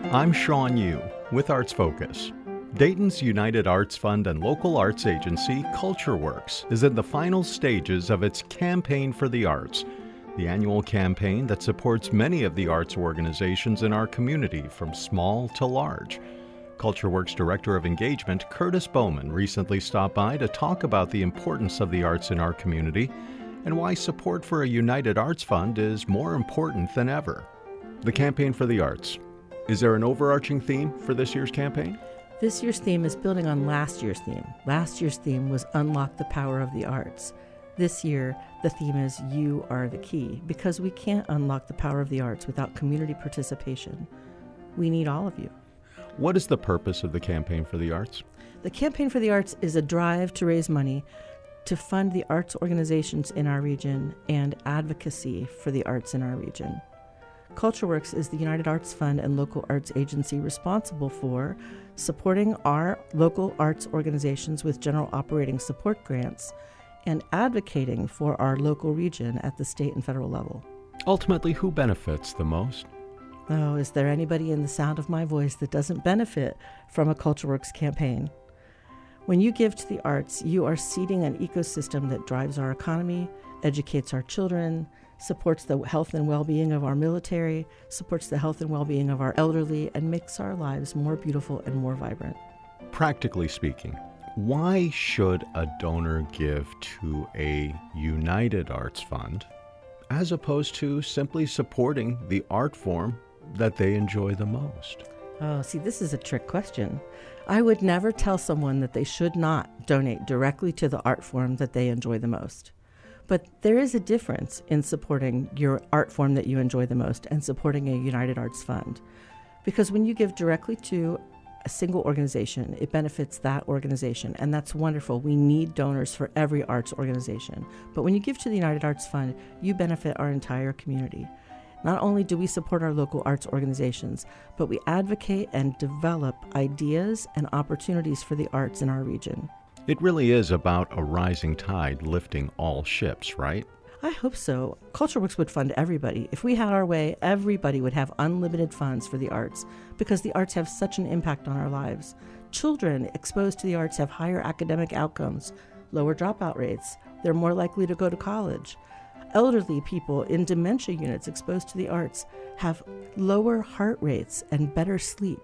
I'm Sean Yu with Arts Focus. Dayton's United Arts Fund and local arts agency, CultureWorks, is in the final stages of its Campaign for the Arts, the annual campaign that supports many of the arts organizations in our community, from small to large. CultureWorks Director of Engagement, Curtis Bowman, recently stopped by to talk about the importance of the arts in our community and why support for a United Arts Fund is more important than ever. The Campaign for the Arts. Is there an overarching theme for this year's campaign? This year's theme is building on last year's theme. Last year's theme was Unlock the Power of the Arts. This year, the theme is You Are the Key, because we can't unlock the power of the arts without community participation. We need all of you. What is the purpose of the Campaign for the Arts? The Campaign for the Arts is a drive to raise money to fund the arts organizations in our region and advocacy for the arts in our region. CultureWorks is the United Arts Fund and local arts agency responsible for supporting our local arts organizations with general operating support grants and advocating for our local region at the state and federal level. Ultimately, who benefits the most? Oh, is there anybody in the sound of my voice that doesn't benefit from a CultureWorks campaign? When you give to the arts, you are seeding an ecosystem that drives our economy, educates our children, supports the health and well-being of our military, supports the health and well-being of our elderly, and makes our lives more beautiful and more vibrant. Practically speaking, why should a donor give to a United Arts Fund as opposed to simply supporting the art form that they enjoy the most? Oh, see, this is a trick question. I would never tell someone that they should not donate directly to the art form that they enjoy the most. But there is a difference in supporting your art form that you enjoy the most and supporting a United Arts Fund. Because when you give directly to a single organization, it benefits that organization, and that's wonderful. We need donors for every arts organization. But when you give to the United Arts Fund, you benefit our entire community. Not only do we support our local arts organizations, but we advocate and develop ideas and opportunities for the arts in our region. It really is about a rising tide lifting all ships, right? I hope so. CultureWorks would fund everybody. If we had our way, everybody would have unlimited funds for the arts, because the arts have such an impact on our lives. Children exposed to the arts have higher academic outcomes, lower dropout rates. They're more likely to go to college. Elderly people in dementia units exposed to the arts have lower heart rates and better sleep.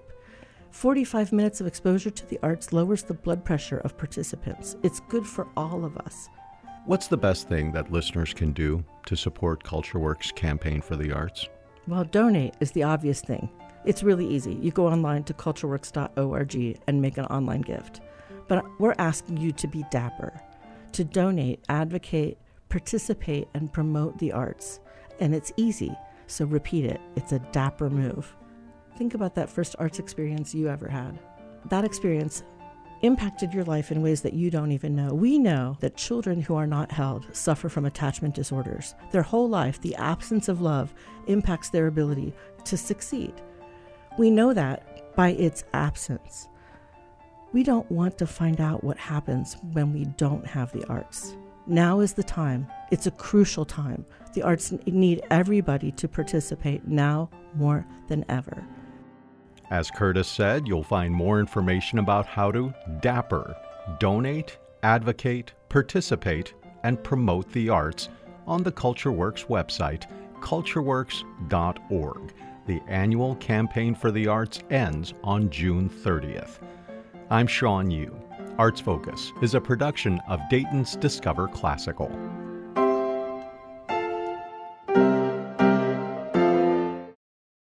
45 minutes of exposure to the arts lowers the blood pressure of participants. It's good for all of us. What's the best thing that listeners can do to support CultureWorks' Campaign for the Arts? Well, donate is the obvious thing. It's really easy. You go online to cultureworks.org and make an online gift. But we're asking you to be dapper, to donate, advocate, participate, and promote the arts. And it's easy, so repeat it. It's a dapper move. Think about that first arts experience you ever had. That experience impacted your life in ways that you don't even know. We know that children who are not held suffer from attachment disorders. Their whole life, the absence of love impacts their ability to succeed. We know that by its absence. We don't want to find out what happens when we don't have the arts. Now is the time. It's a crucial time. The arts need everybody to participate now more than ever. As Curtis said, you'll find more information about how to dapper, donate, advocate, participate, and promote the arts on the CultureWorks website, cultureworks.org. The annual Campaign for the Arts ends on June 30th. I'm Sean Yu. Arts Focus is a production of Dayton's Discover Classical.